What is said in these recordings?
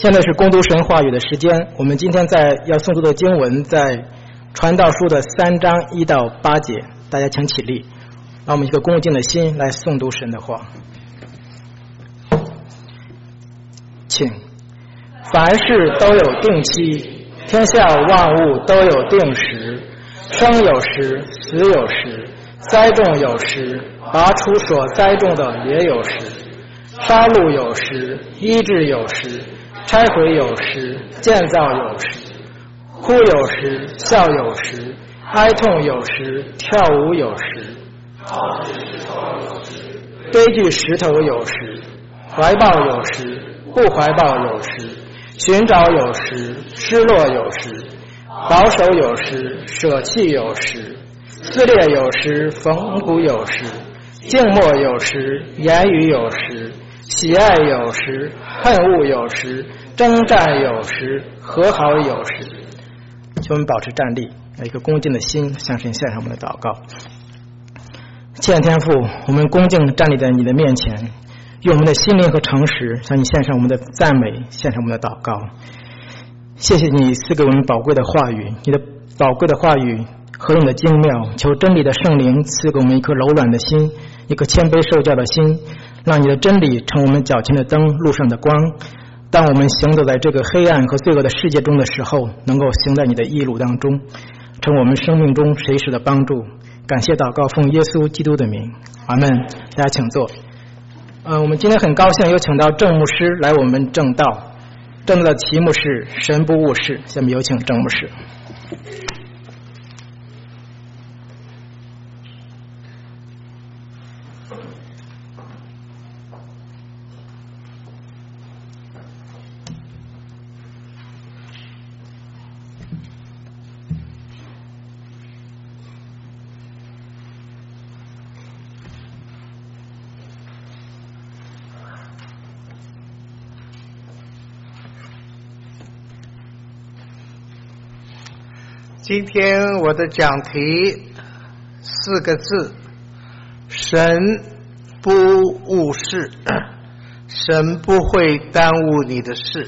现在是恭读神话语的时间，我们今天要诵读的经文在传道书的3章1到8节，大家请起立，让我们一个恭敬的心来诵读神的话。请，凡事都有定期，天下万物都有定时，生有时，死有时，栽种有时，拔出所栽种的也有时，杀戮有时，医治有时，拆毁有时，建造有时，哭有时，笑有时，哀痛有时，跳舞有时，堆聚石头有时，怀抱有时，不怀抱有时，寻找有时，失落有时，保守有时，舍弃有时，撕裂有时，缝补有时，静默有时，言语有时，喜爱有时，恨恶有时，征战有时，和好有时。请我们保持站立，一个恭敬的心向神献上我们的祷告。亲爱的天父，我们恭敬站立在你的面前，用我们的心灵和诚实向你献上我们的赞美，献上我们的祷告。谢谢你赐给我们宝贵的话语，你的宝贵的话语何等的精妙，求真理的圣灵赐给我们一颗柔软的心，一颗谦卑受教的心，让你的真理成我们脚前的灯，路上的光。当我们行走在这个黑暗和罪恶的世界中的时候，能够行在你的义路当中，成我们生命中随时的帮助。感谢祷告，奉耶稣基督的名，阿们。大家请坐。我们今天很高兴有请到郑牧师来我们正道，正道的题目是神不误事。下面有请郑牧师。 今天我的讲题4个字：神不误事，神不会耽误你的事。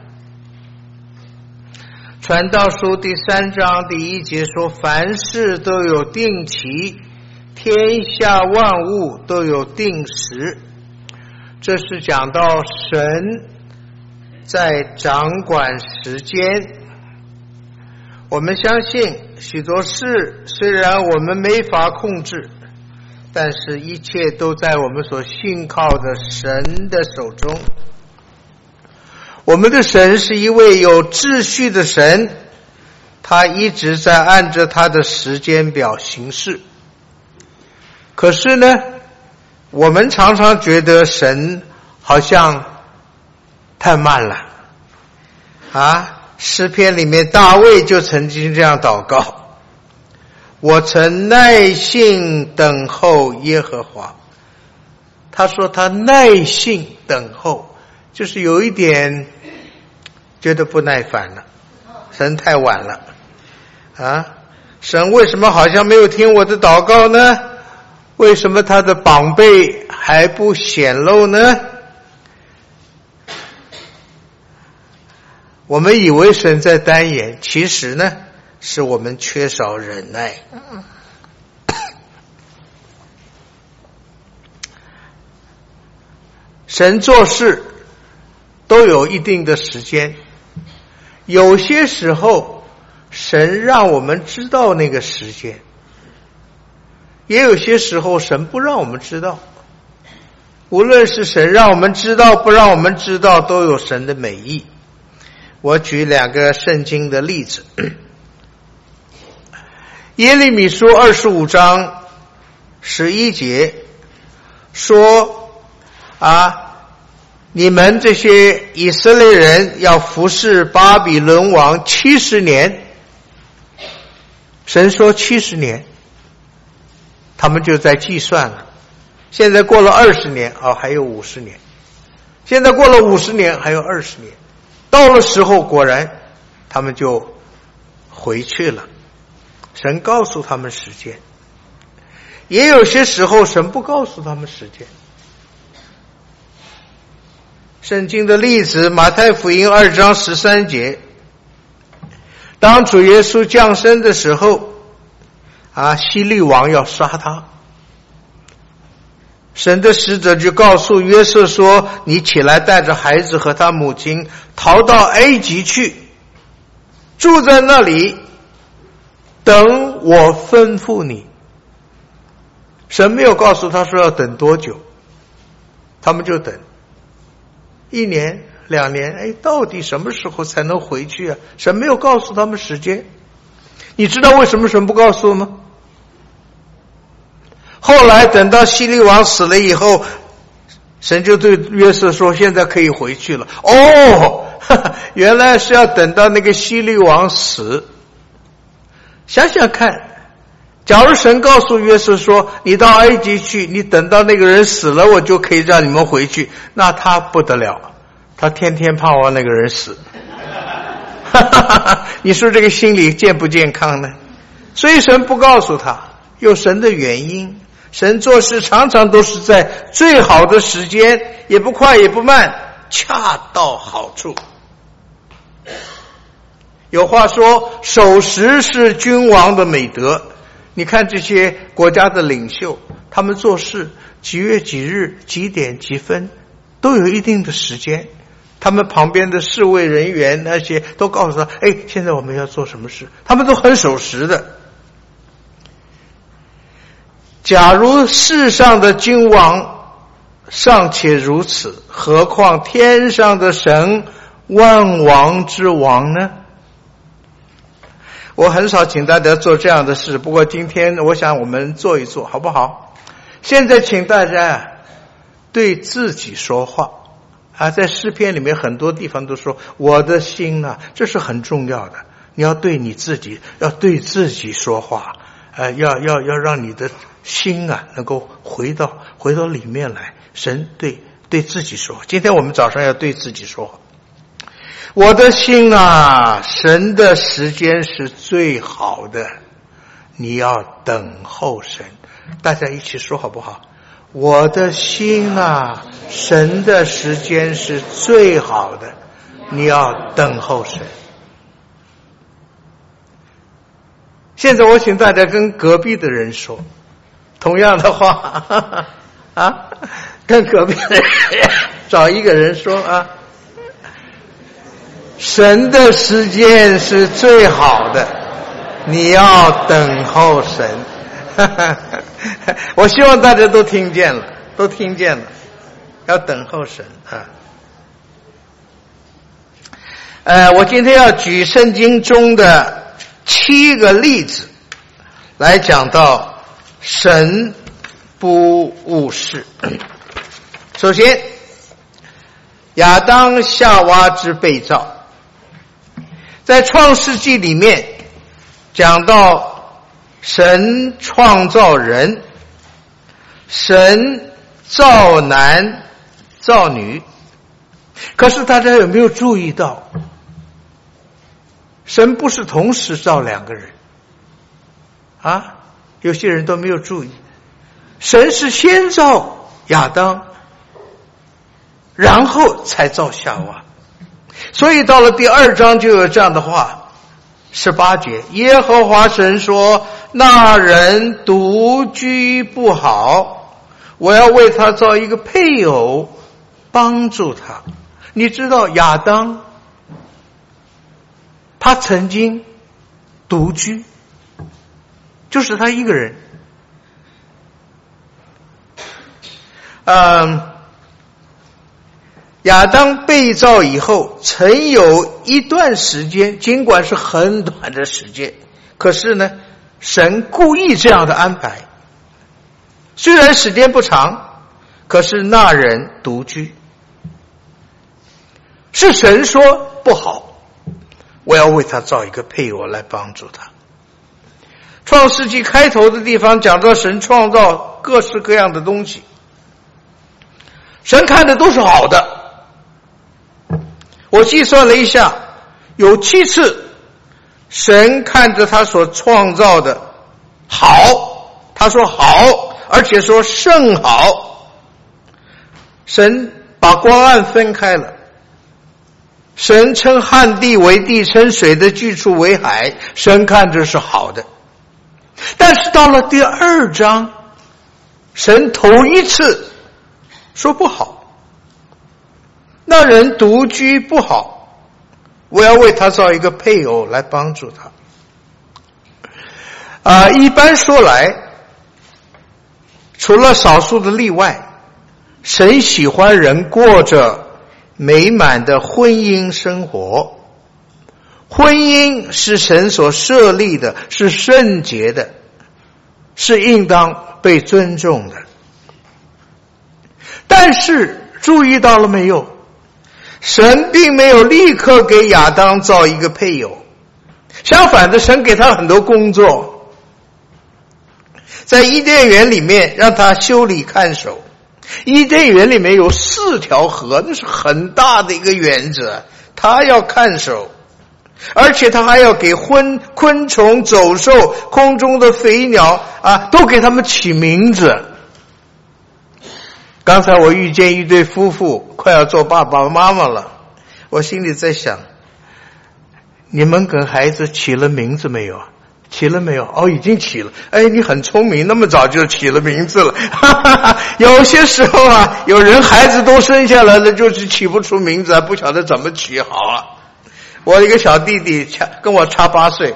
传道书第3章第1节说，凡事都有定期，天下万物都有定时。这是讲到神在掌管时间。我们相信许多事虽然我们没法控制，但是一切都在我们所信靠的神的手中。我们的神是一位有秩序的神，他一直在按着他的时间表行事。可是呢，我们常常觉得神好像太慢了诗篇里面大卫就曾经这样祷告，我曾耐性等候耶和华。他说他耐性等候，就是有一点觉得不耐烦了，神太晚了神为什么好像没有听我的祷告呢？为什么他的膀臂还不显露呢？我们以为神在耽延，其实呢是我们缺少忍耐。神做事都有一定的时间，有些时候神让我们知道那个时间，也有些时候神不让我们知道。无论是神让我们知道不让我们知道，都有神的美意。我举2个圣经的例子。耶利米书25章11节说你们这些以色列人要服侍巴比伦王70年。神说70年，他们就在计算了。现在过了20年还有50年。现在过了50年，还有20年。到了时候，果然他们就回去了。神告诉他们时间，也有些时候神不告诉他们时间。 圣经的例子，马太福音2章13节，当主耶稣降生的时候，希律王要杀他，神的使者就告诉约瑟说，你起来带着孩子和他母亲逃到埃及去，住在那里，等我吩咐你。神没有告诉他说要等多久，他们就等1年2年，到底什么时候才能回去啊？神没有告诉他们时间。你知道为什么神不告诉吗？后来等到希律王死了以后，神就对约瑟说，现在可以回去了。原来是要等到那个希律王死。想想看，假如神告诉约瑟说，你到埃及去，你等到那个人死了，我就可以让你们回去，那他不得了，他天天盼望那个人死。你说这个心理健不健康呢？所以神不告诉他，有神的原因。神做事常常都是在最好的时间，也不快也不慢，恰到好处。有话说，守时是君王的美德。你看这些国家的领袖，他们做事几月几日几点几分都有一定的时间，他们旁边的侍卫人员那些都告诉他，现在我们要做什么事，他们都很守时的。假如世上的君王尚且如此，何况天上的神，万王之王呢？我很少请大家做这样的事，不过今天我想我们做一做，好不好？现在请大家对自己说话在诗篇里面很多地方都说我的心这是很重要的，你要对你自己，要对自己说话，要让你的心能够回到里面来。神对自己说，今天我们早上要对自己说话。我的心神的时间是最好的，你要等候神。大家一起说好不好？我的心神的时间是最好的，你要等候神。现在我请大家跟隔壁的人说同样的话跟隔壁的人找一个人说神的时间是最好的，你要等候神。我希望大家都听见了，要等候神我今天要举圣经中的7个例子来讲到神不误事。首先，亚当夏娃之被造。在创世纪里面讲到神创造人，神造男造女，可是大家有没有注意到，神不是同时造2个人有些人都没有注意，神是先造亚当，然后才造夏娃。所以到了第2章就有这样的话，18节，耶和华神说，那人独居不好，我要为他造一个配偶帮助他。你知道亚当他曾经独居，就是他一个人。亚当被造以后，曾有一段时间，尽管是很短的时间，可是呢，神故意这样的安排。虽然时间不长，可是那人独居，是神说不好，我要为他造一个配偶来帮助他。创世纪开头的地方讲到神创造各式各样的东西，神看的都是好的。我计算了一下，有7次神看着他所创造的好，他说好，而且说甚好。神把光暗分开了。神称旱地为地，称水的居处为海，神看着是好的。但是到了第2章，神头一次说不好，那人独居不好，我要为他造一个配偶来帮助他。一般说来，除了少数的例外，神喜欢人过着美满的婚姻生活。婚姻是神所设立的，是圣洁的，是应当被尊重的。但是注意到了没有，神并没有立刻给亚当造一个配偶，相反的，神给他很多工作。在伊甸园里面让他修理看守，伊甸园里面有4条河，那是很大的一个园子，他要看守，而且他还要给昆虫、走兽、空中的飞鸟都给他们起名字。刚才我遇见一对夫妇快要做爸爸妈妈了，我心里在想，你们给孩子起了名字没有？起了没有？哦，已经起了。哎，你很聪明，那么早就起了名字了。有些时候有人孩子都生下来了，就是起不出名字，不晓得怎么起好了。我一个小弟弟跟我差8岁，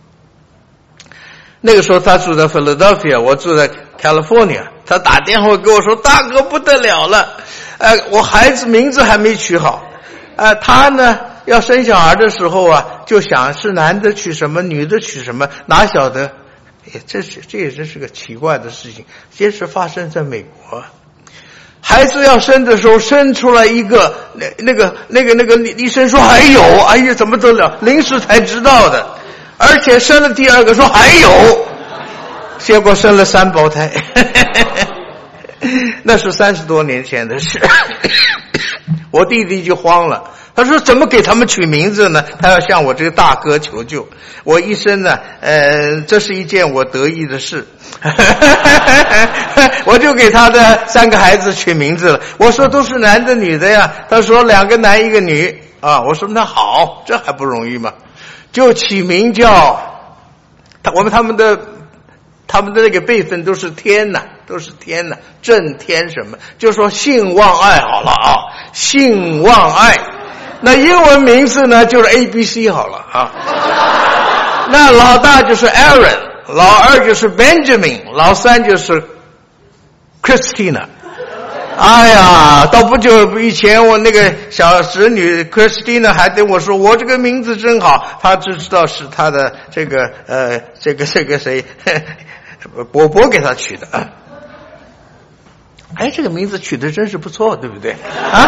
那个时候他住在 Philadelphia， 我住在 California， 他打电话跟我说，大哥不得了了，我孩子名字还没取好，他呢要生小孩的时候就想是男的取什么，女的取什么，哪晓得，这也真是个奇怪的事情，这是发生在美国。孩子要生的时候，生出来一个，那个医生说还有，哎呀，怎么得了？临时才知道的，而且生了第2个说还有，结果生了3胞胎，那是30多年前的事。我弟弟就慌了，他说怎么给他们取名字呢？他要向我这个大哥求救。我一生呢，这是一件我得意的事。我就给他的3个孩子取名字了。我说都是男的女的呀？他说2个男1个女。我说那好，这还不容易吗？就起名叫他们的那个辈分都是天呐，正天什么，就说信望爱好了信望爱。那英文名字呢就是 ABC 好了那老大就是 Aaron， 老2就是 Benjamin， 老3就是 Christina。 哎呀，倒不久以前我那个小侄女 Christina 还跟我说，我这个名字真好，她只知道是她的这个谁伯伯给她取的。哎，这个名字取得真是不错，对不对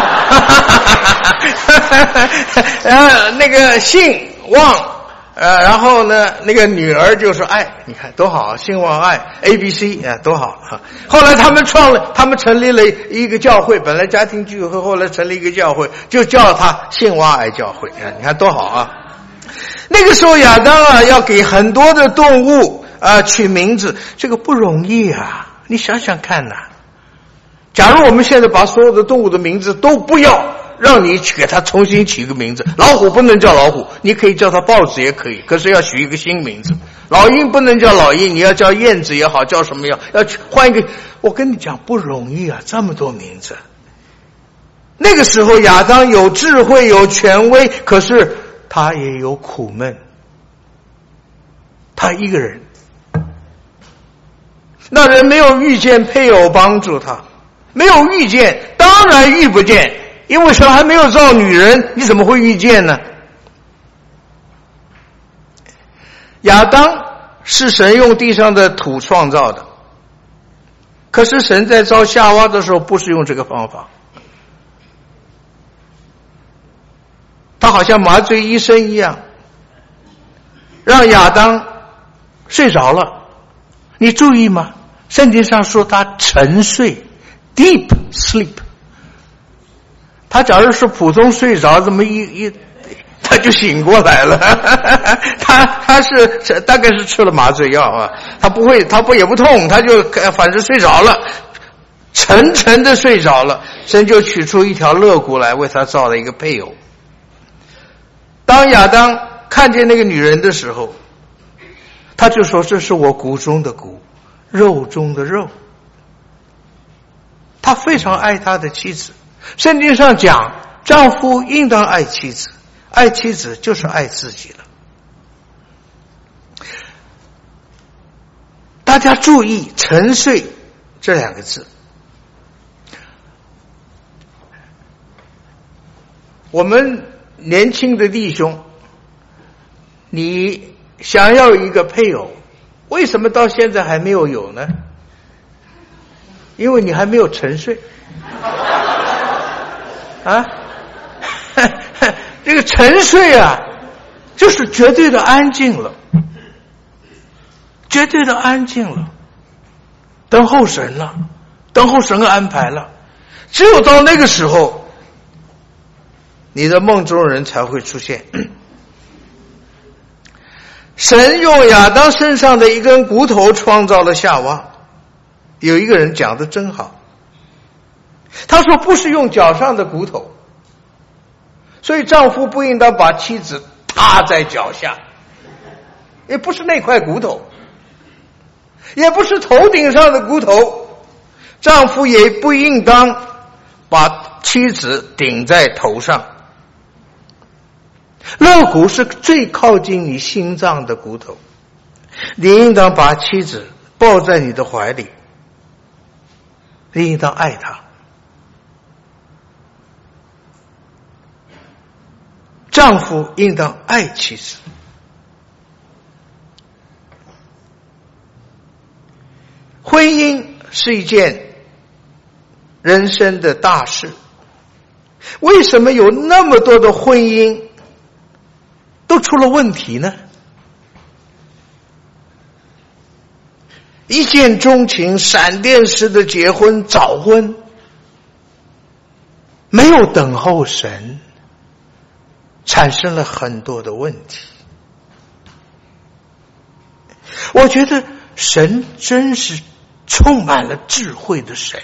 那个信望然后呢，那个女儿就说爱，你看多好，信望爱 ABC 多好后来他们成立了一个教会，本来家庭聚会，后来成立一个教会，就叫他信望爱教会你看多好那个时候亚当要给很多的动物取名字，这个不容易你想想看假如我们现在把所有的动物的名字都不要，让你给它重新起一个名字，老虎不能叫老虎，你可以叫它豹子也可以，可是要取一个新名字。老鹰不能叫老鹰，你要叫燕子也好，叫什么样，要换一个。我跟你讲不容易这么多名字。那个时候亚当有智慧有权威，可是他也有苦闷，他一个人，那人没有遇见配偶帮助他，没有遇见，当然遇不见，因为神还没有造女人，你怎么会遇见呢？亚当是神用地上的土创造的，可是神在造夏娃的时候不是用这个方法，他好像麻醉医生一样，让亚当睡着了。你注意吗？圣经上说他沉睡 deep sleep， 他假如是普通睡着，这么他就醒过来了。他是大概是吃了麻醉药他也不痛，他就反正睡着了。 沉沉的睡着了，神就取出一条肋骨来为他造了一个配偶。当亚当看见那个女人的时候，他就说这是我骨中的骨，肉中的肉。他非常爱他的妻子。圣经上讲，丈夫应当爱妻子，爱妻子就是爱自己了。大家注意沉睡这两个字。我们年轻的弟兄，你想要一个配偶，为什么到现在还没有呢？因为你还没有沉睡啊。这个沉睡啊，就是绝对的安静了，绝对的安静了，等候神了，等候神的安排了。只有到那个时候，你的梦中人才会出现。神用亚当身上的一根骨头创造了夏娃。有一个人讲得真好，他说不是用脚上的骨头，所以丈夫不应当把妻子踏在脚下，也不是那块骨头，也不是头顶上的骨头，丈夫也不应当把妻子顶在头上。肋骨是最靠近你心脏的骨头，你应当把妻子抱在你的怀里，你应当爱她。丈夫应当爱妻子。婚姻是一件人生的大事，为什么有那么多的婚姻都出了问题呢？一见钟情，闪电式的结婚早婚，没有等候神，产生了很多的问题。我觉得神真是充满了智慧的神。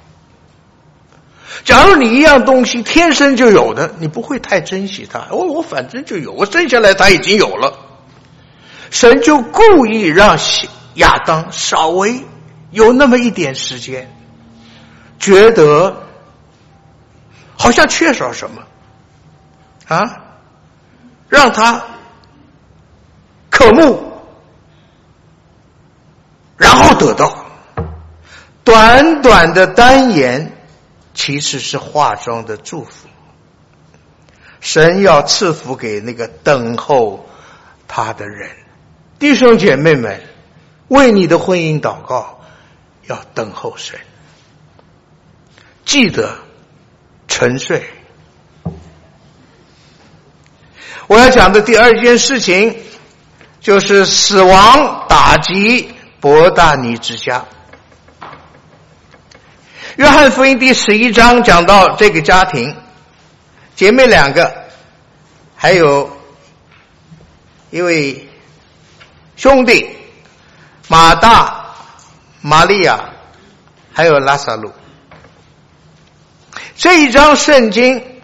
假如你一样东西天生就有的，你不会太珍惜它。我反正就有，我生下来它已经有了。神就故意让亚当稍微有那么一点时间，觉得好像缺少什么啊，让他渴慕，然后得到。短短的单言其实是化妆的祝福，神要赐福给那个等候他的人。弟兄姐妹们，为你的婚姻祷告，要等候神，记得沉睡。我要讲的第二件事情就是死亡打击伯大尼之家。约翰福音第11章讲到这个家庭，姐妹两个，还有一位兄弟马大、玛利亚，还有拉撒路。这一章圣经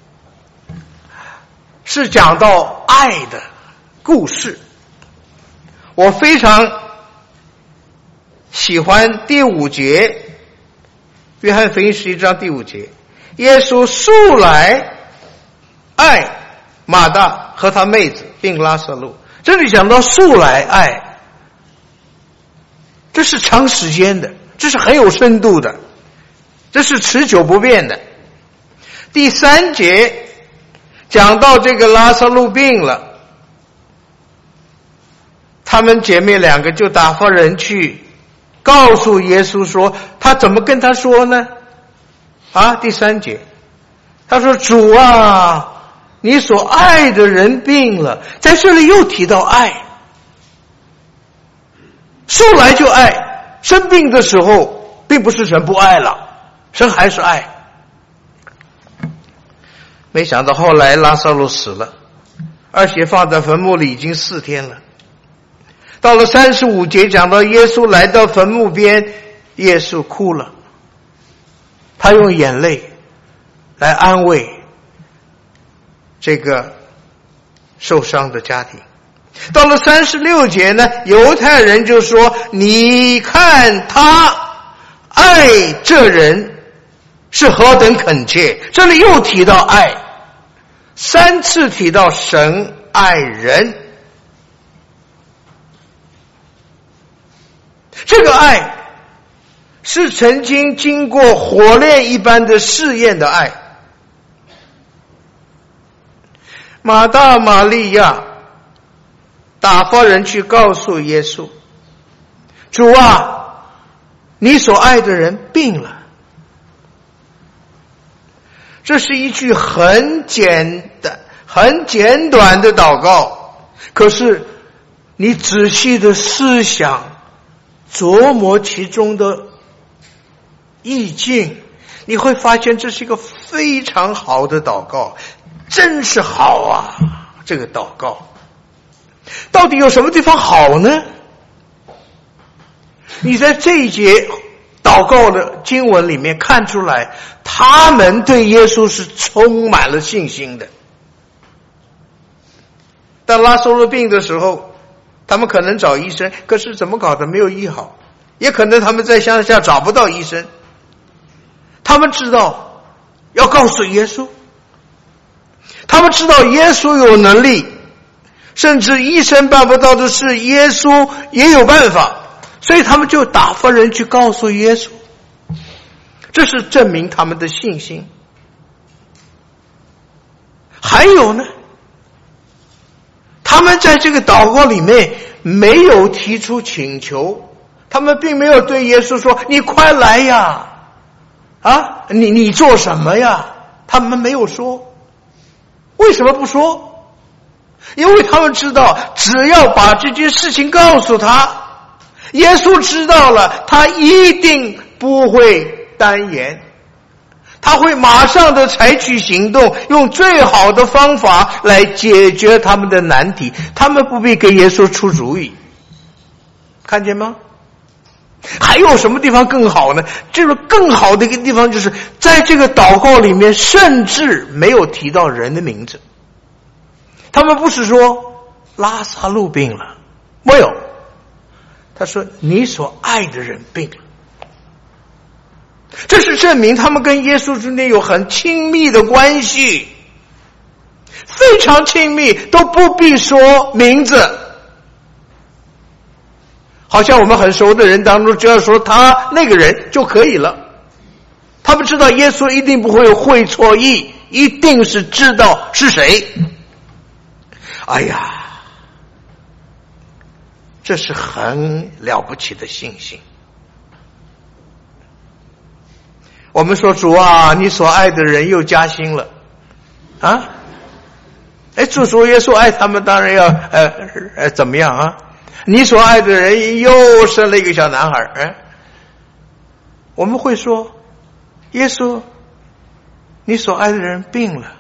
是讲到爱的故事，我非常喜欢第5节，约翰福音11章第5节，耶稣素来爱马大和他妹子并拉撒路。这里讲到素来爱，这是长时间的，这是很有深度的，这是持久不变的。第3节讲到这个拉撒路病了，她们姐妹两个就打发人去告诉耶稣说，他怎么跟他说呢？第3节他说，主啊，你所爱的人病了。在这里又提到爱，素来就爱，生病的时候并不是神不爱了，神还是爱。没想到后来拉撒路死了，而且放在坟墓里已经4天了。到了35节讲到耶稣来到坟墓边，耶稣哭了， 他用眼泪来安慰这个受伤的家庭。到了36节呢，犹太人就说，你看他爱这人是何等恳切。这里又提到爱，3次提到神爱人。这个爱是曾经经过火炼一般的试验的爱。马大马利亚打发人去告诉耶稣，主啊，你所爱的人病了。这是一句很简短的祷告，可是你仔细的思想琢磨其中的意境，你会发现这是一个非常好的祷告，真是好啊！这个祷告到底有什么地方好呢？你在这一节祷告的经文里面看出来，他们对耶稣是充满了信心的。当拉撒路病的时候，他们可能找医生，可是怎么搞的没有医好，也可能他们在乡下找不到医生。他们知道要告诉耶稣，他们知道耶稣有能力，甚至医生办不到的事，耶稣也有办法，所以他们就打发人去告诉耶稣，这是证明他们的信心。还有呢，他们在这个祷告里面没有提出请求，他们并没有对耶稣说，你快来呀，你做什么呀？他们没有说。为什么不说？因为他们知道，只要把这件事情告诉他，耶稣知道了，他一定不会单言，他会马上的采取行动，用最好的方法来解决他们的难题，他们不必给耶稣出主意。看见吗？还有什么地方更好呢？这个更好的一个地方就是在这个祷告里面甚至没有提到人的名字。他们不是说拉撒路病了，没有，他说你所爱的人病了。这是证明他们跟耶稣之间有很亲密的关系，非常亲密，都不必说名字。好像我们很熟的人当中，只要说他那个人就可以了。他们知道耶稣一定不会会错意，一定是知道是谁。哎呀，这是很了不起的信心。我们说，主啊，你所爱的人又加薪了啊！主说耶稣爱他们，当然要怎么样啊？你所爱的人又生了一个小男孩，我们会说，耶稣，你所爱的人病了。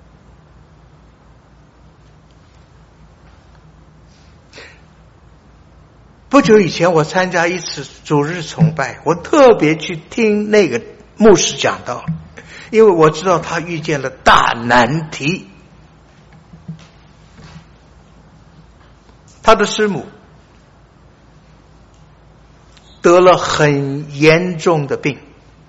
不久以前，我参加一次主日崇拜，我特别去听那个牧师讲道，因为我知道他遇见了大难题。他的师母得了很严重的病，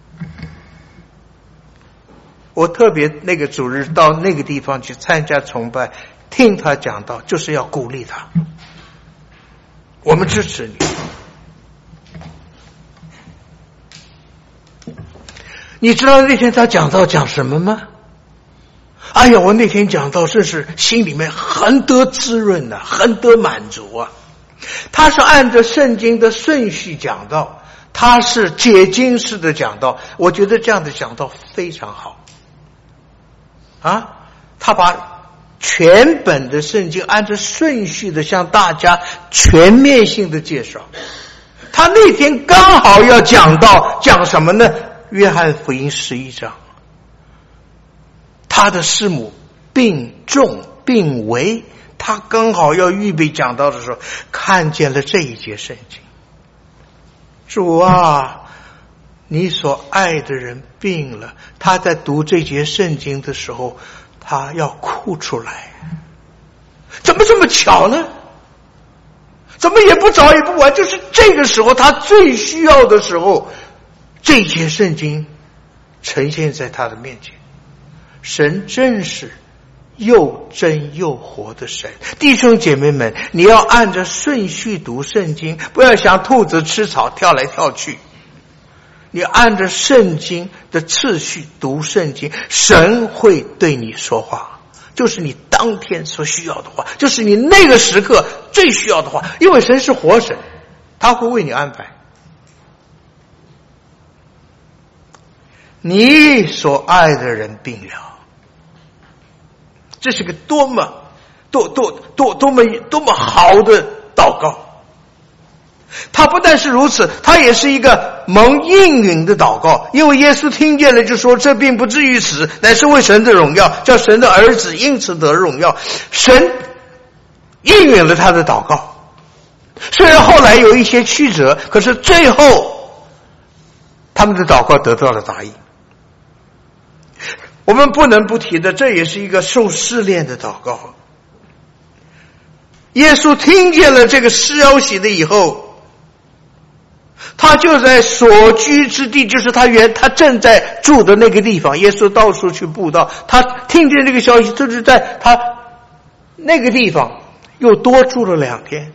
我特别那个主日到那个地方去参加崇拜，听他讲道，就是要鼓励他，我们支持你。你知道那天他讲道讲什么吗？哎呀，我那天讲道真是心里面很得滋润啊，很得满足啊。他是按照圣经的顺序讲道，他是解经式的讲道，我觉得这样的讲道非常好啊。他把全本的圣经按照顺序的向大家全面性的介绍。他那天刚好要讲到讲什么呢？约翰福音11章，他的师母病重病危，他刚好要预备讲道的时候，看见了这一节圣经。主啊， 你所爱的人病了，他在读这节圣经的时候，他要哭出来。怎么这么巧呢？怎么也不早也不晚，就是这个时候他最需要的时候，这节圣经呈现在他的面前。神真是又真又活的神。弟兄姐妹们，你要按着顺序读圣经，不要像兔子吃草跳来跳去。你按着圣经的次序读圣经，神会对你说话，就是你当天所需要的话，就是你那个时刻最需要的话，因为神是活神，他会为你安排。你所爱的人病了，这是个多么好的祷告。他不但是如此，他也是一个蒙应允的祷告，因为耶稣听见了就说，这并不至于死，乃是为神的荣耀，叫神的儿子因此得荣耀。神应允了他的祷告，虽然后来有一些曲折，可是最后他们的祷告得到了答应。我们不能不提的，这也是一个受试炼的祷告。耶稣听见了这个消息的以后，他就在所居之地，就是他正在住的那个地方，耶稣到处去布道，他听见这个消息，就是在他那个地方又多住了2天，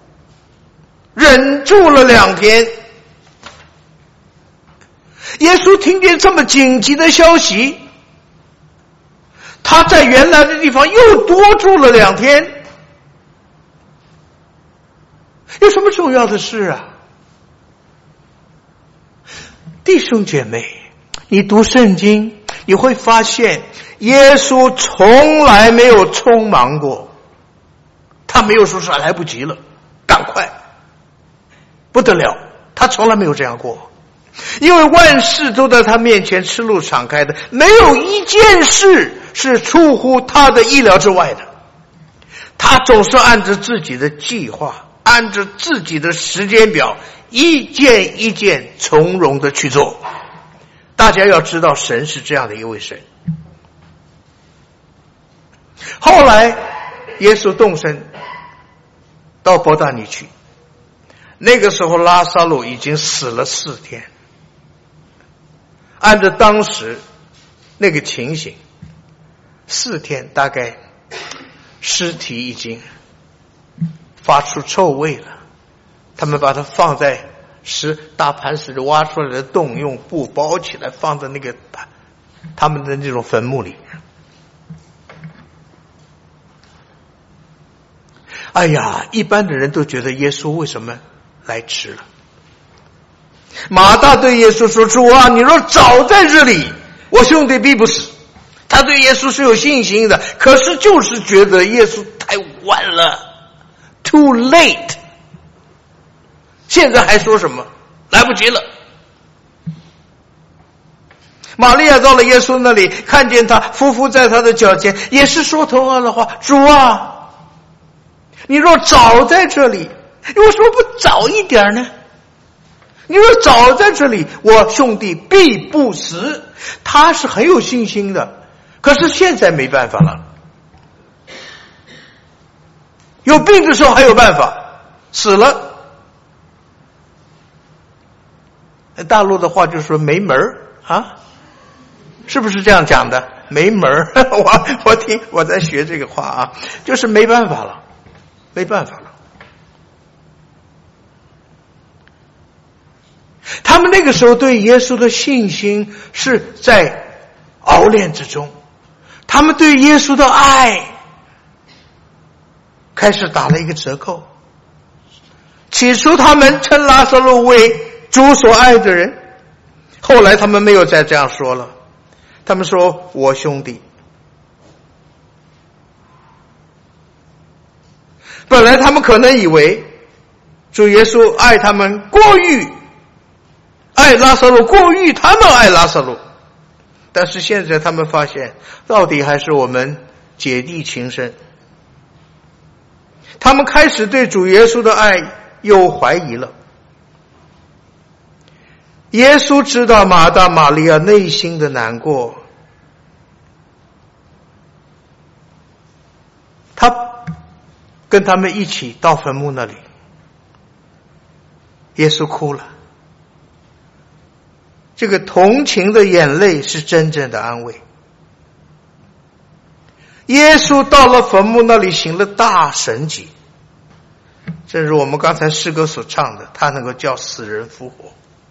忍住了2天。耶稣听见这么紧急的消息，他在原来的地方又多住了2天。有什么重要的事啊？弟兄姐妹，你读圣经，你会发现耶稣从来没有匆忙过，他没有说是来不及了，赶快，不得了，他从来没有这样过。因为万事都在他面前赤露敞开的，没有一件事是出乎他的意料之外的。他总是按着自己的计划，按着自己的时间表，一件一件从容的去做。大家要知道，神是这样的一位神。后来耶稣动身到伯大尼去，那个时候拉撒路已经死了4天。按照当时那个情形，4天大概尸体已经发出臭味了，他们把它放在大磐石挖出来的洞，用布包起来，放在那个他们的那种坟墓里。哎呀，一般的人都觉得耶稣为什么来迟了？马大对耶稣说，主啊，你若早在这里，我兄弟必不死。他对耶稣是有信心的，可是就是觉得耶稣太晚了， too late。 现在还说什么来不及了。玛利亚到了耶稣那里，看见他匍匐在他的脚前，也是说同样的话，主啊，你若早在这里，你为什么不早一点呢？你若早在这里，我兄弟必不死。他是很有信心的，可是现在没办法了。有病的时候还有办法，死了，大陆的话就是说没门啊，是不是这样讲的？没门我在学这个话啊，就是没办法了，没办法了。他们那个时候对耶稣的信心是在熬炼之中，他们对耶稣的爱开始打了一个折扣。起初他们称拉撒路为主所爱的人，后来他们没有再这样说了，他们说我兄弟。本来他们可能以为主耶稣爱他们过于爱拉撒路，过于他们爱拉撒路，但是现在他们发现到底还是我们姐弟情深。他们开始对主耶稣的爱有怀疑了。 耶稣知道马大马利亚内心的难过，他跟他们一起到坟墓那里，耶稣哭了。这个同情的眼泪是真正的安慰。耶稣到了坟墓那里行了大神迹，正如我们刚才诗歌所唱的，他能够叫死人复活。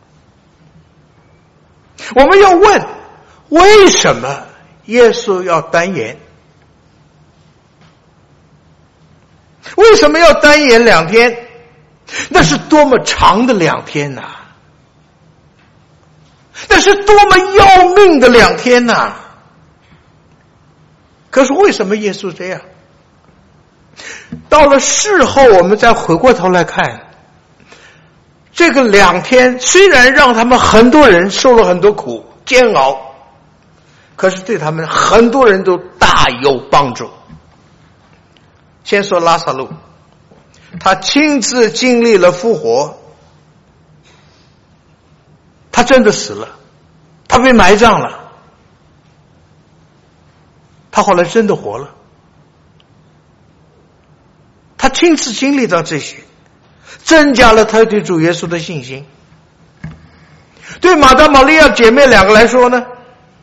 我们要问，为什么耶稣要单言？为什么要单言2天？那是多么长的2天呐！那是多么要命的2天呐！可是为什么耶稣这样？到了事后我们再回过头来看，这个2天虽然让他们很多人受了很多苦煎熬，可是对他们很多人都大有帮助。先说拉撒路，他亲自经历了复活，他真的死了，他被埋葬了，他后来真的活了，他亲自经历到这些，增加了他对主耶稣的信心。对马大马利亚姐妹2个来说呢，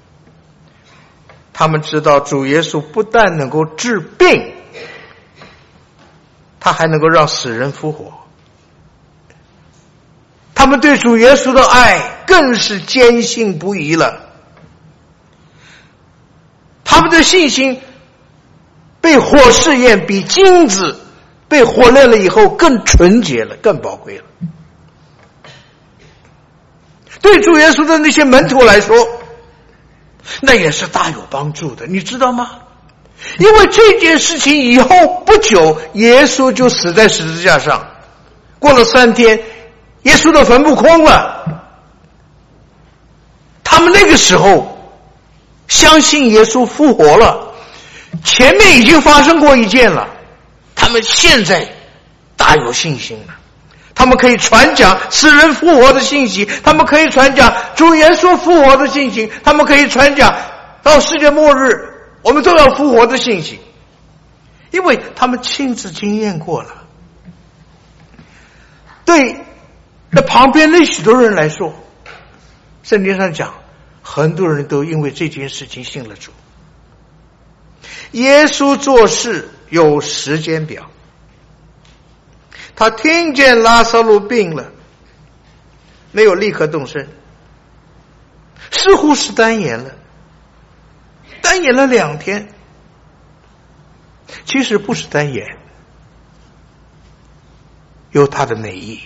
他们知道主耶稣不但能够治病，他还能够让死人复活。他们对主耶稣的爱更是坚信不疑了，他们的信心被火试验，比金子被火炼了以后更纯洁了，更宝贵了。对主耶稣的那些门徒来说，那也是大有帮助的，你知道吗？因为这件事情以后不久，耶稣就死在十字架上，过了3天，耶稣的坟墓空了。他们那个时候相信耶稣复活了，前面已经发生过一件了，他们现在大有信心了。他们可以传讲死人复活的信息，他们可以传讲主耶稣复活的信息，他们可以传讲到世界末日我们都要复活的信息，因为他们亲自经验过了。对那旁边那许多人来说，圣经上讲很多人都因为这件事情信了主。耶稣做事有时间表，他听见拉撒路病了，没有立刻动身，似乎是单言了2天，其实不是单言，有他的美意。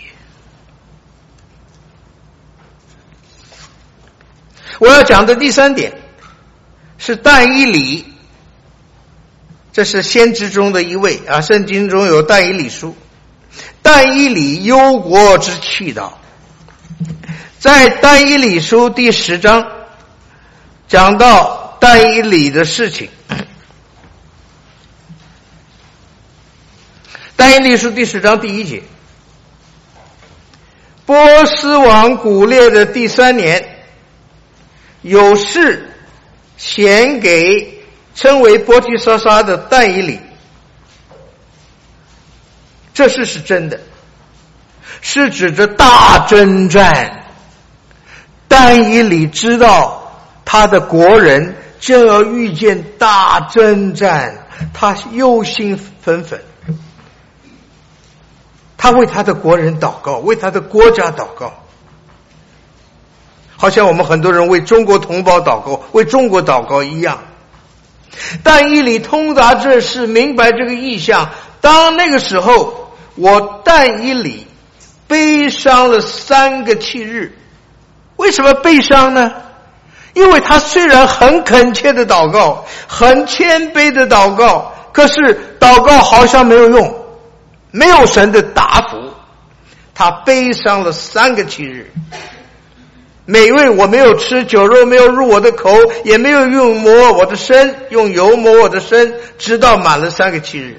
我要讲的第3点是但以理，这是先知中的一位啊，圣经中有但以理书。但以理忧国之祈祷，在但以理书第10章讲到但以理的事情。但以理书第10章第1节，波斯王古列的第3年，有事显给称为波提沙沙的但以理。这事是真的，是指着大征战。但以理知道他的国人正要遇见大征战，他忧心忡忡，他为他的国人祷告，为他的国家祷告，好像我们很多人为中国同胞祷告，为中国祷告一样。但以理通达这事，明白这个意象。当那个时候，我但以理悲伤了3个7日。为什么悲伤呢？因为他虽然很恳切的祷告，很谦卑的祷告，可是祷告好像没有用，没有神的答复。他悲伤了3个7日。每位我没有吃酒肉，没有入我的口，也没有用抹我的身，用油抹我的身，直到满了3个7日。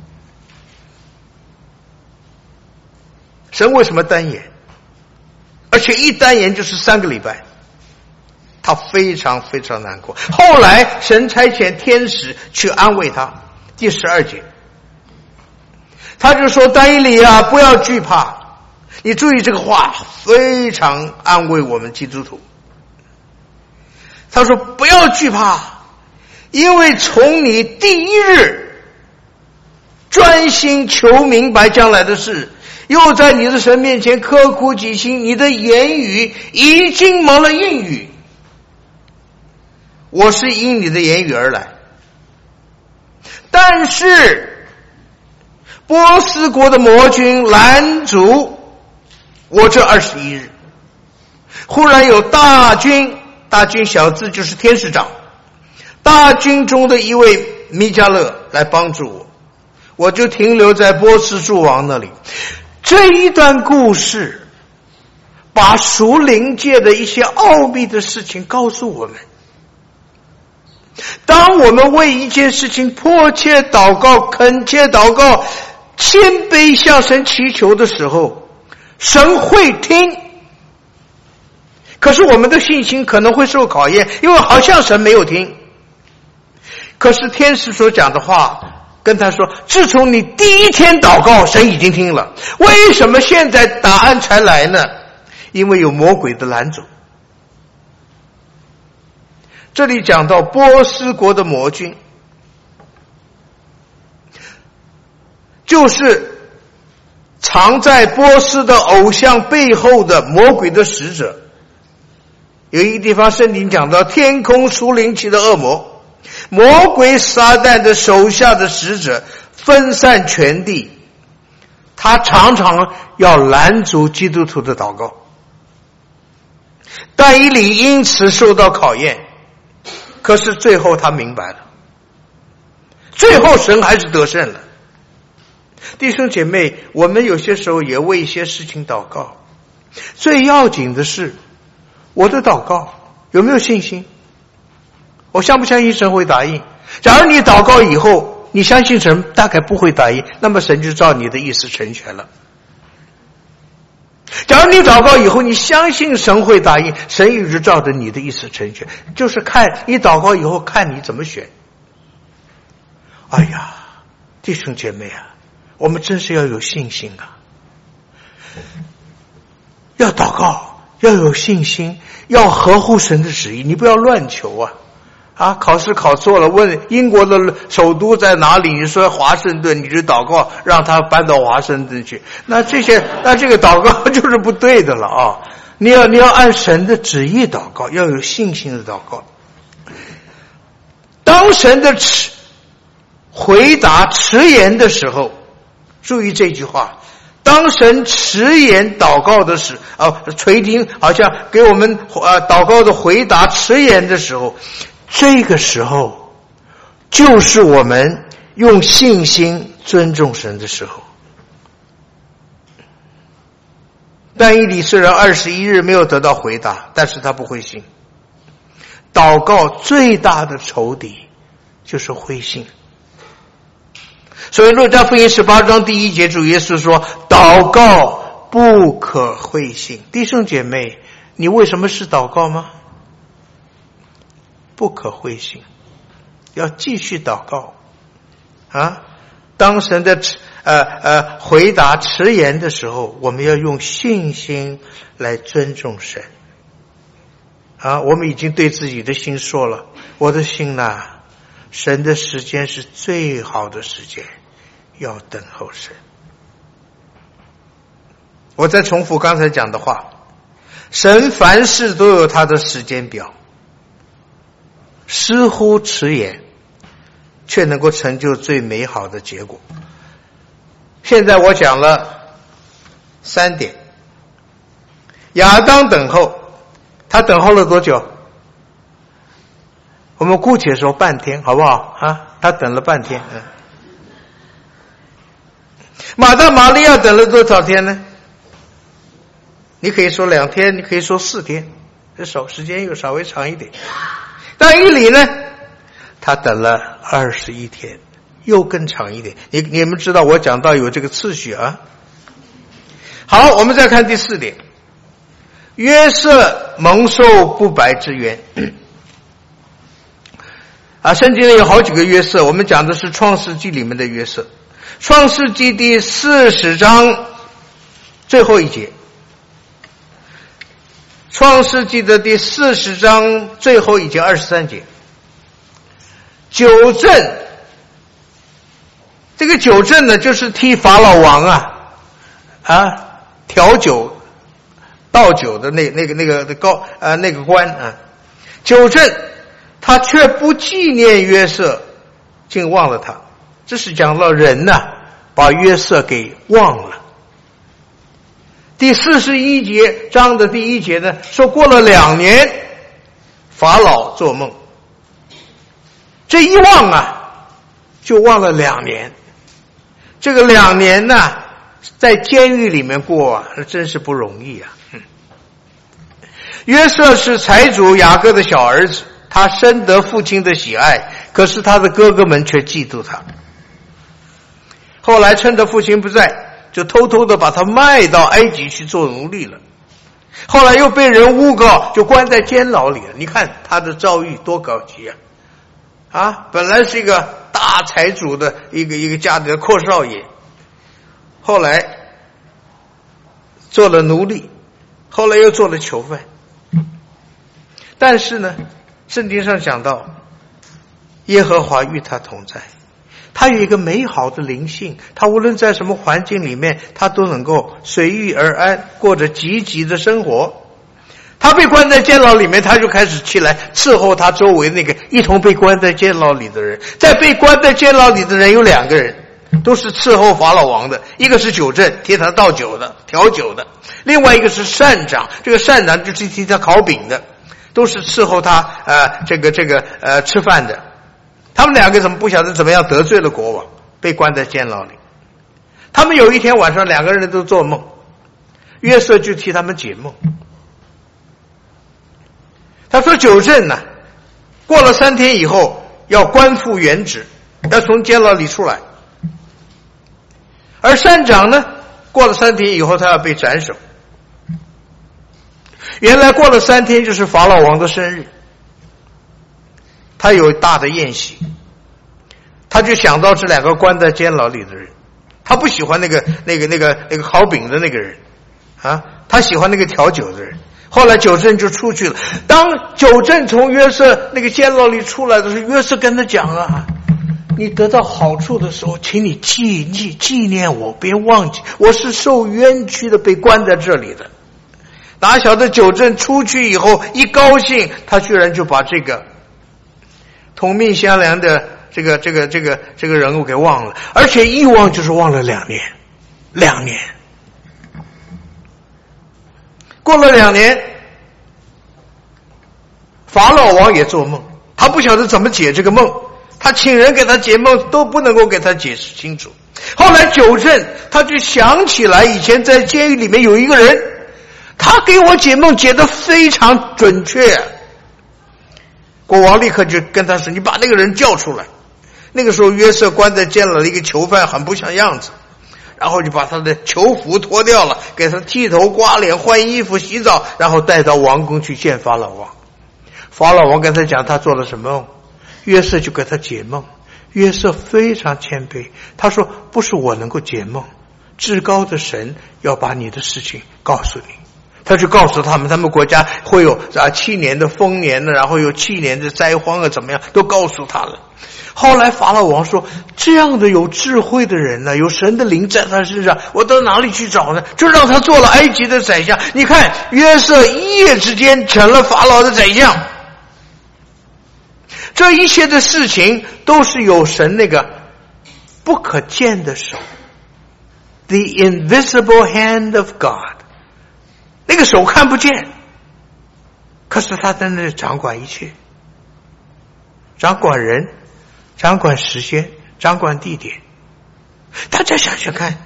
神为什么单言？而而且一单言就是3个礼拜，他非常非常难过。后来神差遣天使去安慰他。第12节，他就说：但以理啊，不要惧怕。你注意这个话，非常安慰我们基督徒。他说：不要惧怕，因为从你第一日专心求明白将来的事，又在你的神面前刻苦己心，你的言语已经蒙了应允。我是因你的言语而来。但是波斯国的魔军拦阻我这21日，忽然有大军小字就是天使长，大军中的一位米迦勒来帮助我，我就停留在波斯诸王那里。这一段故事把属灵界的一些奥秘的事情告诉我们。当我们为一件事情迫切祷告、恳切祷告、谦卑向神祈求的时候，神会听。可是我们的信心可能会受考验，因为好像神没有听。可是天使所讲的话跟他说，自从你第一天祷告，神已经听了。为什么现在答案才来呢？因为有魔鬼的拦阻。这里讲到波斯国的魔君，就是藏在波斯的偶像背后的魔鬼的使者。有一个地方圣经讲到天空属灵气的恶魔，魔鬼撒旦的手下的使者分散全地，他常常要拦阻基督徒的祷告。但以理因此受到考验，可是最后他明白了，最后神还是得胜了。弟兄姐妹，我们有些时候也为一些事情祷告，最要紧的是我的祷告有没有信心，我相不相信神会答应。假如你祷告以后你相信神大概不会答应，那么神就照你的意思成全了。假如你祷告以后你相信神会答应，神一直照着你的意思成全，就是看你祷告以后看你怎么选。哎呀，弟兄姐妹啊，我们真是要有信心啊！要祷告，要有信心，要合乎神的旨意，你不要乱求啊！考试考错了，问英国的首都在哪里，你说华盛顿，你就祷告让他搬到华盛顿去，那这个祷告就是不对的了啊！你要按神的旨意祷告，要有信心的祷告。当神的回答迟延的时候，注意这句话，当神迟延祷告的时垂听，好像给我们祷告的回答迟延的时候，这个时候就是我们用信心尊重神的时候。但以理虽然21日没有得到回答，但是他不灰心。祷告最大的仇敌就是灰心。所以路加福音18章第1节，主耶稣说，祷告不可灰心。弟兄姐妹，你为什么是祷告吗？不可灰心，要继续祷告啊！当神的回答迟延的时候，我们要用信心来尊重神啊！我们已经对自己的心说了，我的心啊，神的时间是最好的时间，要等候神。我再重复刚才讲的话，神凡事都有他的时间表，似乎迟延，却能够成就最美好的结果。现在我讲了3点。亚当等候，他等候了多久？我们姑且说半天，好不好啊？他等了半天。马大马利亚等了多少天呢？你可以说2天，你可以说4天，这时间又稍微长一点。但以理呢，他等了21天，又更长一点。你们知道我讲到有这个次序啊。好，我们再看第4点。 约瑟蒙受不白之冤。圣经里有好几个约瑟，我们讲的是创世纪里面的约瑟。创世纪第40章最后一节，创世纪的第40章最后一节23节，酒政。这个酒政呢，就是替法老王调酒倒酒的那个官啊。酒政他却不纪念约瑟，竟忘了他。这是讲到人把约瑟给忘了。第41章的第1节呢，说过了2年，法老做梦。这一忘就忘了2年。这个2年在监狱里面过那真是不容易啊。约瑟是财主雅各的小儿子，他深得父亲的喜爱，可是他的哥哥们却嫉妒他。后来趁着父亲不在，就偷偷的把他卖到埃及去做奴隶了。后来又被人诬告，就关在监牢里了。你看他的遭遇多高级本来是一个大财主的一个家里的阔少爷，后来做了奴隶，后来又做了囚犯。但是呢，圣经上讲到耶和华与他同在，他有一个美好的灵性，他无论在什么环境里面，他都能够随遇而安，过着积极的生活。他被关在监牢里面，他就开始起来伺候他周围那个一同被关在监牢里的人。在被关在监牢里的人有2个人，都是伺候法老王的，一个是酒政，替他倒酒的调酒的，另外一个是膳长，这个膳长就是替他烤饼的，都是伺候他吃饭的。他们2个怎么不晓得怎么样得罪了国王，被关在监牢里。他们有一天晚上2个人都做梦，约瑟就替他们解梦。他说酒政过了3天以后要官复原职，要从监牢里出来。而膳长过了3天以后他要被斩首。原来过了3天就是法老王的生日，他有大的宴席，他就想到这2个关在监牢里的人，他不喜欢那个烤饼的那个人他喜欢那个调酒的人。后来酒政就出去了。当酒政从约瑟那个监牢里出来的时候，约瑟跟他讲你得到好处的时候，请你纪念我，别忘记我是受冤屈的，被关在这里的。哪晓得酒政出去以后一高兴，他居然就把这个同命相连的这个人物给忘了，而且一忘就是忘了2年。过了2年，法老王也做梦，他不晓得怎么解这个梦，他请人给他解梦都不能够给他解释清楚。后来酒政他就想起来以前在监狱里面有一个人，他给我解梦解得非常准确。国王立刻就跟他说，你把那个人叫出来。那个时候约瑟关在监牢的一个囚犯很不像样子，然后就把他的囚服脱掉了，给他剃头刮脸换衣服洗澡，然后带到王宫去见法老王。法老王跟他讲他做了什么梦，约瑟就给他解梦。约瑟非常谦卑，他说不是我能够解梦，至高的神要把你的事情告诉你。他就告诉他们国家会有7年的丰年然后有7年的灾荒怎么样，都告诉他了。后来法老王说，这样的有智慧的人有神的灵在他身上，我到哪里去找呢？就让他做了埃及的宰相。你看约瑟一夜之间成了法老的宰相。这一切的事情都是有神那个不可见的手， The invisible hand of God， 那个手看不见，可是他在那里掌管一切，掌管人，掌管时间，掌管地点。大家想想看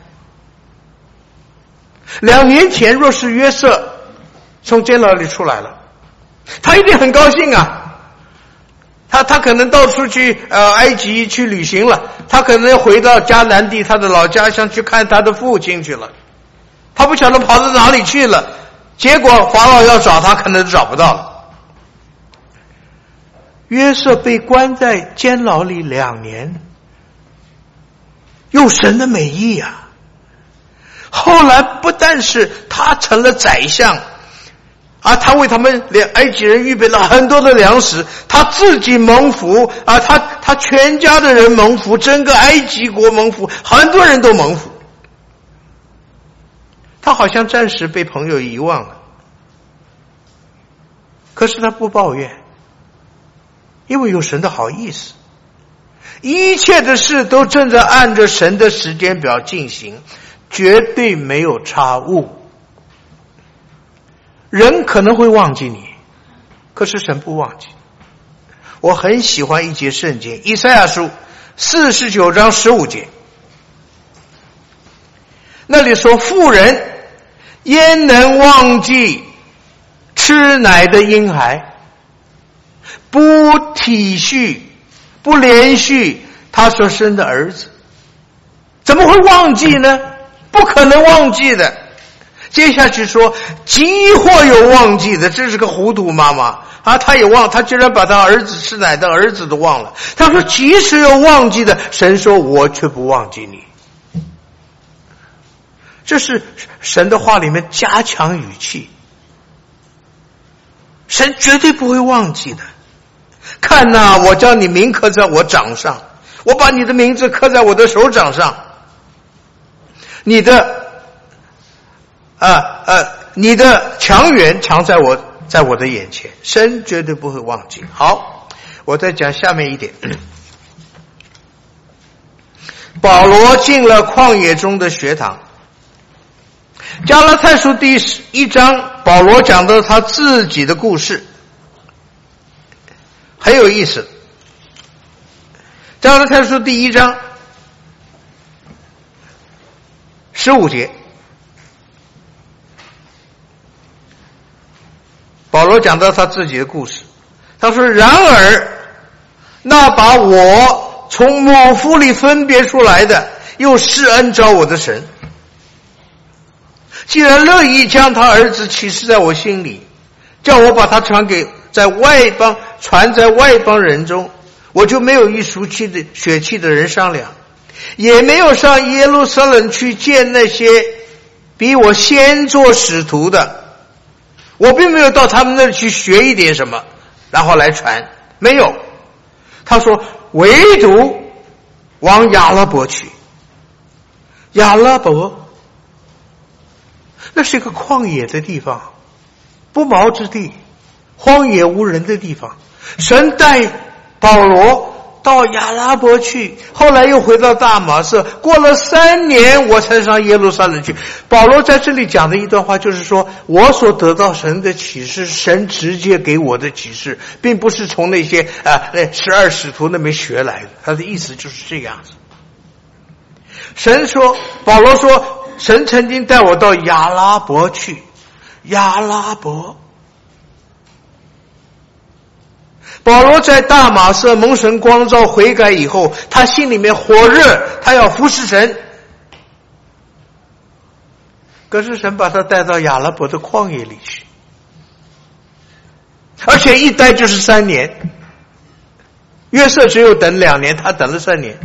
，2年前若是约瑟从监牢里出来了，他一定很高兴他可能到处去埃及去旅行了，他可能回到迦南地他的老家乡去看他的父亲去了，他不晓得跑到哪里去了。 结果法老要找他，可能都找不到了。约瑟被关在监牢里2年，有神的美意啊！后来不但是他成了宰相，他为他们埃及人预备了很多的粮食，他自己蒙福他全家的人蒙福，整个埃及国蒙福，很多人都蒙福。他好像暂时被朋友遗忘了，可是他不抱怨，因为有神的好意思，一切的事都正在按着神的时间表进行，绝对没有差误。人可能会忘记你，可是神不忘记。我很喜欢一节圣经，以赛亚书49章15节，那里说，妇人焉能忘记吃奶的婴孩，不体恤不怜恤他所生的儿子？怎么会忘记呢？不可能忘记的。接下去说，即或有忘记的，这是个糊涂妈妈他也忘，他居然把他儿子吃奶的儿子都忘了。他说即使有忘记的，神说我却不忘记你。这是神的话里面加强语气，神绝对不会忘记的。看哪，我将你名刻在我掌上，我把你的名字刻在我的手掌上，你的强援常在我的眼前，神绝对不会忘记。好，我再讲下面一点。保罗进了旷野中的学堂。加拉太书第1章，保罗讲到他自己的故事，很有意思。加拉太书第1章15节，保罗讲到他自己的故事。他说，然而那把我从母腹里分别出来的，又施恩召我的神，既然乐意将他儿子启示在我心里，叫我把他传在外邦人中，我就没有与血气的人商量，也没有上耶路撒冷去见那些比我先做使徒的，我并没有到他们那里去学一点什么然后来传，没有。他说唯独往亚拉伯去。亚拉伯那是一个旷野的地方，不毛之地，荒野无人的地方。神带保罗到亚拉伯去，后来又回到大马色，过了3年我才上耶路撒冷去。保罗在这里讲的一段话就是说，我所得到神的启示，神直接给我的启示，并不是从那些12使徒那边学来的。他的意思就是这样子。保罗说，神曾经带我到亚拉伯去。亚拉伯，保罗在大马色蒙神光照悔改以后，他心里面火热，他要服侍神。可是神把他带到亚拉伯的旷野里去，而且一待就是3年。约瑟只有等2年，他等了3年。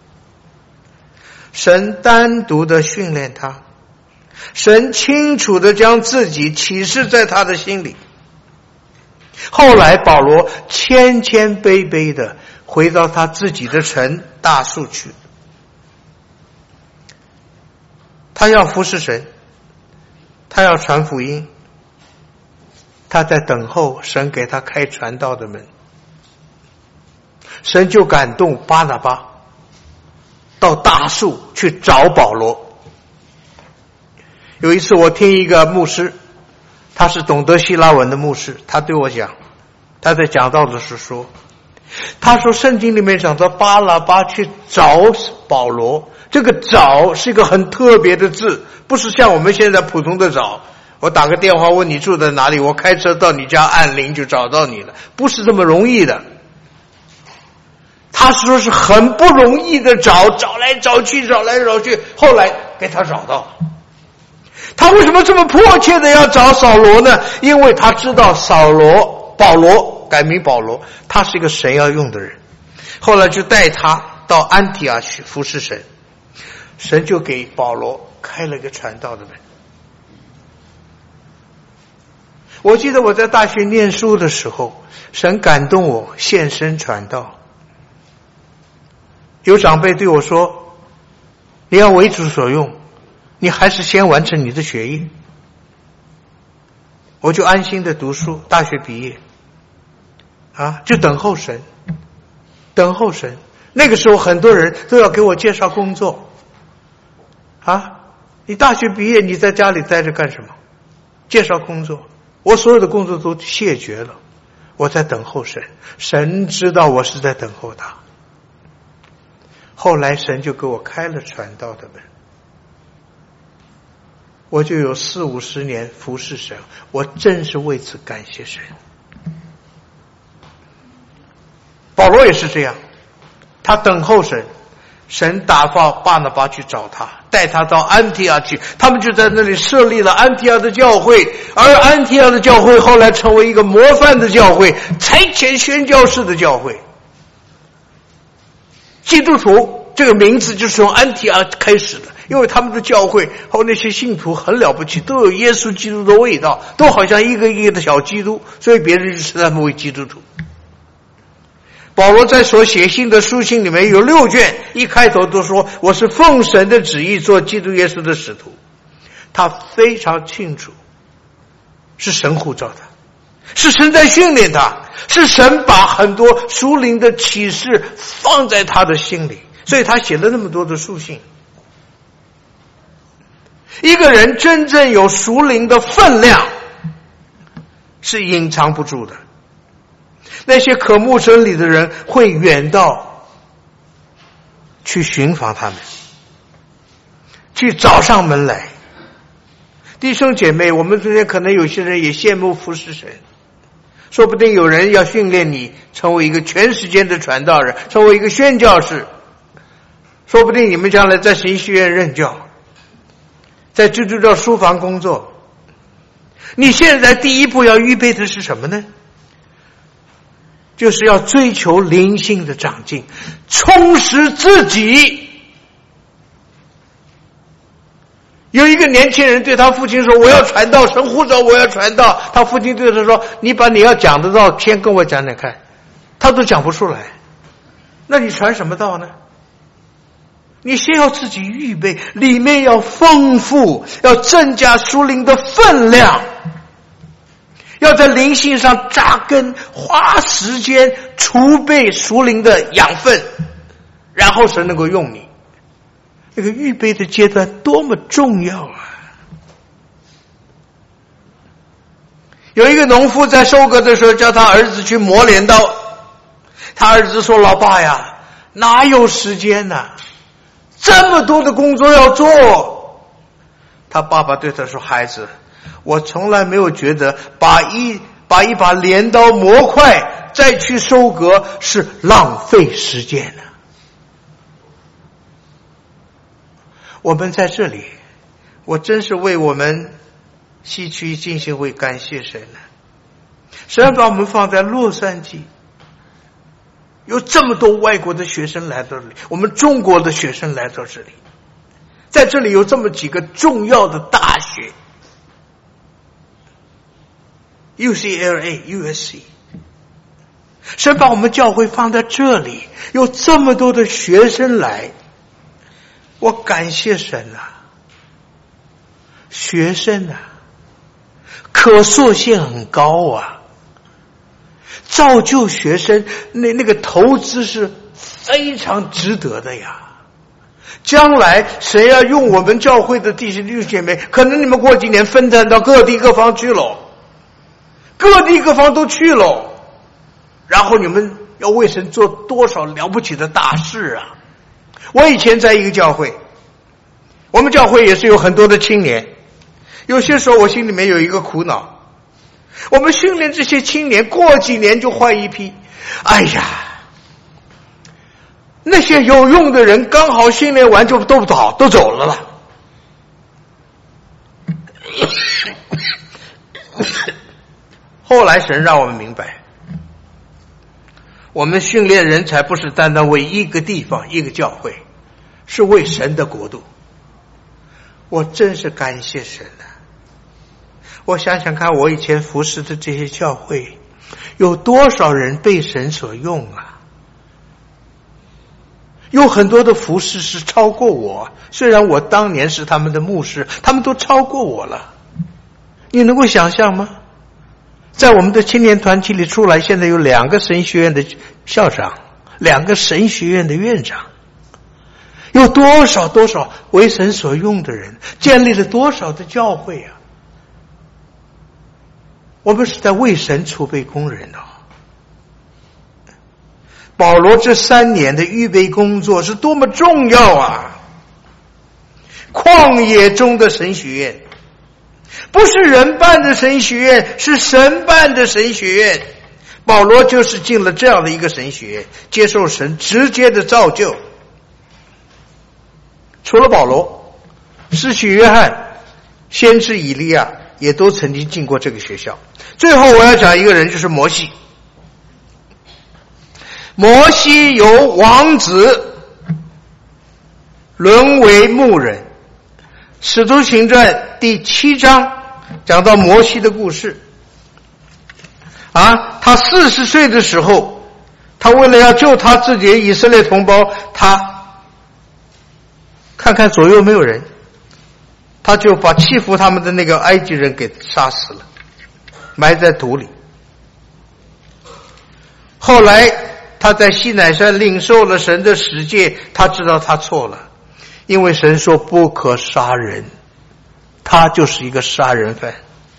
神单独的训练他，神清楚的将自己启示在他的心里。后来保罗谦谦卑卑的回到他自己的城大树去，他要服侍神，他要传福音，他在等候神给他开传道的门。神就感动巴拿巴到大树去找保罗。有一次我听一个牧师，他是懂得希腊文的牧师，他对我讲，他在讲道的时候说，他说圣经里面讲到巴拿巴去找保罗，这个找是一个很特别的字，不是像我们现在普通的找，我打个电话问你住在哪里，我开车到你家按铃就找到你了，不是这么容易的。他说是很不容易的找来找去，后来给他找到了。 他为什么这么迫切的要找扫罗呢？因为他知道保罗改名保罗，他是一个神要用的人。后来就带他到安提阿去服侍神，神就给保罗开了个传道的门。我记得我在大学念书的时候，神感动我献身传道。有长辈对我说，你要为主所用，你还是先完成你的学业。我就安心的读书，大学毕业就等候神。那个时候很多人都要给我介绍工作你大学毕业你在家里待着干什么？介绍工作。我所有的工作都谢绝了，我在等候神，神知道我是在等候他。后来神就给我开了传道的门，我就有40-50年服侍神，我真是为此感谢神。保罗也是这样，他等候神，神打发巴拿巴去找他，带他到安提阿去，他们就在那里设立了安提阿的教会，而安提阿的教会后来成为一个模范的教会，差遣宣教士的教会。基督徒这个名字就是从安提阿开始的，因为他们的教会和那些信徒很了不起，都有耶稣基督的味道，都好像一个一个的小基督，所以别人就称他们为基督徒。保罗在所写信的书信里面有6卷，一开头都说我是奉神的旨意做基督耶稣的使徒。他非常清楚是神呼召他，是神在训练他，是神把很多属灵的启示放在他的心里，所以他写了那么多的书信。一个人真正有属灵的分量是隐藏不住的，那些渴慕真理的人会远道去寻访他们，去找上门来。弟兄姐妹，我们中间可能有些人也羡慕服侍神，说不定有人要训练你成为一个全时间的传道人，成为一个宣教士，说不定你们将来在神学院任教，在基督教书房工作。你现在第一步要预备的是什么呢？就是要追求灵性的长进，充实自己。有一个年轻人对他父亲说，我要传道，神呼召我要传道。他父亲对他说，你把你要讲的道先跟我讲讲看。他都讲不出来，那你传什么道呢？你先要自己预备，里面要丰富，要增加属灵的分量，要在灵性上扎根，花时间储备属灵的养分，然后神能够用你。这个预备的阶段多么重要啊！有一个农夫在收割的时候叫他儿子去磨镰刀，他儿子说，老爸呀，哪有时间啊，这么多的工作要做。他爸爸对他说，孩子，我从来没有觉得把一把镰刀磨快再去收割是浪费时间的。我们在这里，我真是为我们西区浸信会感谢神呢。神把我们放在洛杉矶，有这么多外国的学生来到这里，我们中国的学生来到这里，在这里有这么几个重要的大学， UCLA、USC。 神把我们教会放在这里，有这么多的学生来，我感谢神啊！学生啊，可塑性很高啊，造就学生那个投资是非常值得的呀。将来谁要用我们教会的弟兄姐妹，可能你们过几年分散到各地各方去了，各地各方都去了，然后你们要为神做多少了不起的大事啊！我以前在一个教会，我们教会也是有很多的青年，有些时候我心里面有一个苦恼，我们训练这些青年，过几年就换一批，哎呀，那些有用的人刚好训练完就都走了。 后来神让我们明白，我们训练人才不是单单为一个地方一个教会，是为神的国度。我真是感谢神啊！我想想看，我以前服侍的这些教会，有多少人被神所用啊？有很多的服侍是超过我，虽然我当年是他们的牧师，他们都超过我了。你能够想象吗？在我们的青年团体里出来，现在有2个神学院的校长，2个神学院的院长，有多少为神所用的人，建立了多少的教会啊！我们是在为神储备工人啊！保罗这3年的预备工作是多么重要啊！旷野中的神学院，不是人办的神学院，是神办的神学院。保罗就是进了这样的一个神学院，接受神直接的造就。除了保罗，施洗约翰、先知以利亚也都曾经进过这个学校。最后我要讲一个人，就是摩西。摩西由王子沦为牧人。使徒行传第7章讲到摩西的故事啊，他40岁的时候，他为了要救他自己的以色列同胞，他看看左右没有人，他就把欺负他们的那个埃及人给杀死了，埋在土里。后来他在西乃山领受了神的十诫，他知道他错了，因为神说不可杀人，他就是一个杀人犯。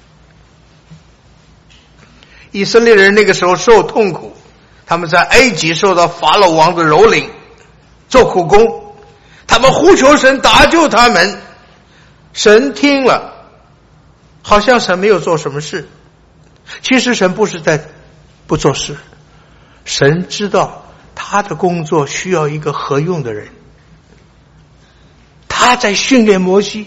以色列人那个时候受痛苦，他们在埃及受到法老王的蹂躏，做苦工，他们呼求神搭救他们，神听了，好像神没有做什么事，其实神不是在不做事，神知道他的工作需要一个合用的人，他在训练摩西。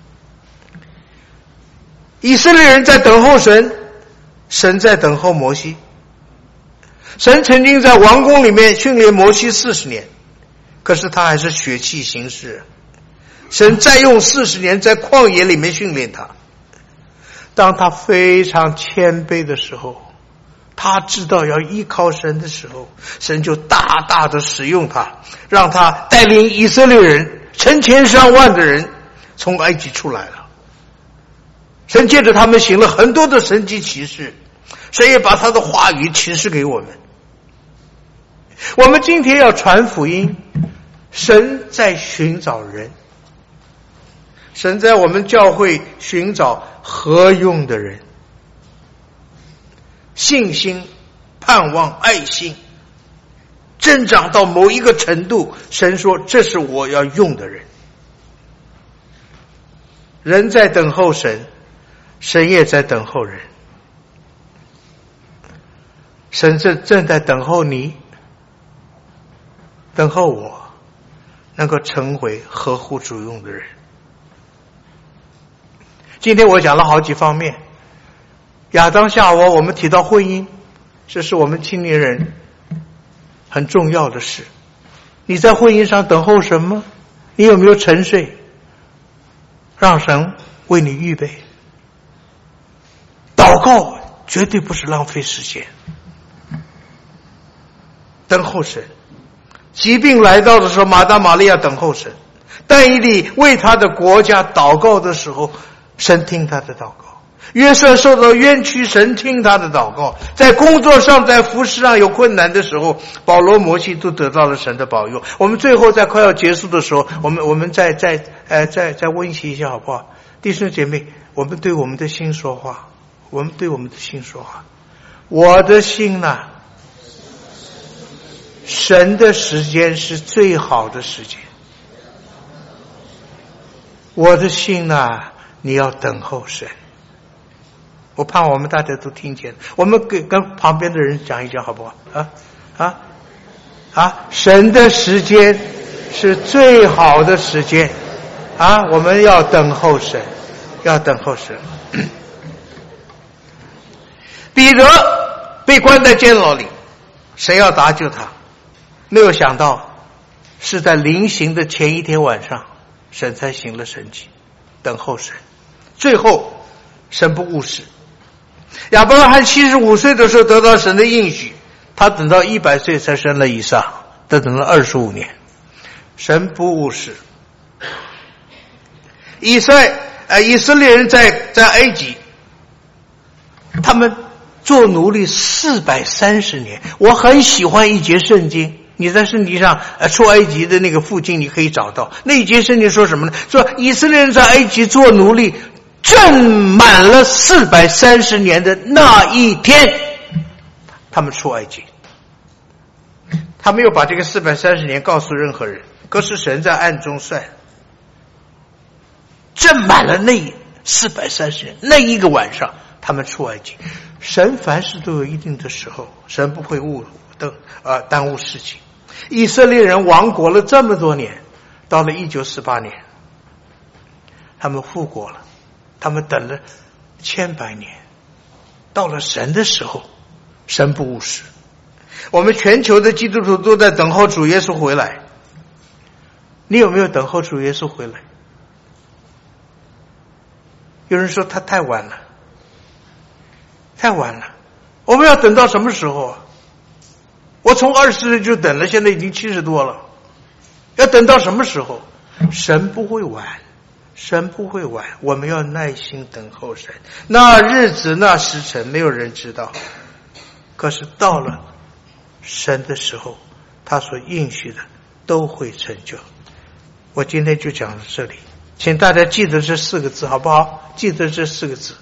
以色列人在等候神，神在等候摩西。神曾经在王宫里面训练摩西40年，可是他还是血气行事。神再用40年在旷野里面训练他。当他非常谦卑的时候，他知道要依靠神的时候，神就大大的使用他，让他带领以色列人成千上万的人从埃及出来了。神借着他们行了很多的神迹奇事，神也把他的话语启示给我们。我们今天要传福音，神在寻找人，神在我们教会寻找合用的人，信心、盼望、爱心增长到某一个程度，神说这是我要用的人。人在等候神，神也在等候人。神正在等候你，等候我，能够成为合乎主用的人。今天我讲了好几方面，亚当夏娃，我们提到婚姻，这是我们青年人很重要的事。你在婚姻上等候什么？你有没有沉睡，让神为你预备？祷告绝对不是浪费时间，等候神。疾病来到的时候，马大马利亚等候神。但以理为他的国家祷告的时候，神听他的祷告。约瑟受到冤屈，神听他的祷告。在工作上，在服事上有困难的时候，保罗、摩西都得到了神的保佑。我们最后在快要结束的时候，我们再温习一下好不好？弟兄姐妹，我们对我们的心说话，我们对我们的心说话。我的心呐，神的时间是最好的时间。我的心呐，你要等候神。我盼望我们大家都听见，我们跟旁边的人讲一讲好不好？神的时间是最好的时间啊！我们要等候神，要等候神。 彼得被关在监牢里，谁要搭救他？没有想到是在临刑的前一天晚上，神才行了神迹，等候神。最后神不误事，亚伯拉罕75岁的时候得到神的应许，他等到100岁才生了以撒，他等了25年，神不误事。以色列人在埃及，他们做奴隶430年。我很喜欢一节圣经，你在圣经上出埃及的那个附近你可以找到。那一节圣经说什么呢？说以色列人在埃及做奴隶正满了430年的那一天，他们出埃及。他没有把这个430年告诉任何人，可是神在暗中算，正满了那430年那一个晚上，他们出埃及。神凡事都有一定的时候，神不会耽误事情。以色列人亡国了这么多年，到了1948年，他们复国了，他们等了千百年，到了神的时候，神不误事。我们全球的基督徒都在等候主耶稣回来，你有没有等候主耶稣回来？有人说他太晚了，太晚了，我们要等到什么时候啊？我从20岁就等了，现在已经70多了，要等到什么时候？神不会晚，神不会晚，我们要耐心等候神。那日子那时辰没有人知道，可是到了神的时候，他所应许的都会成就。我今天就讲到这里，请大家记得这4个字好不好？记得这4个字，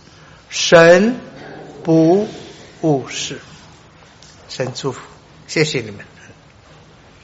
神不误事。神祝福，谢谢你们。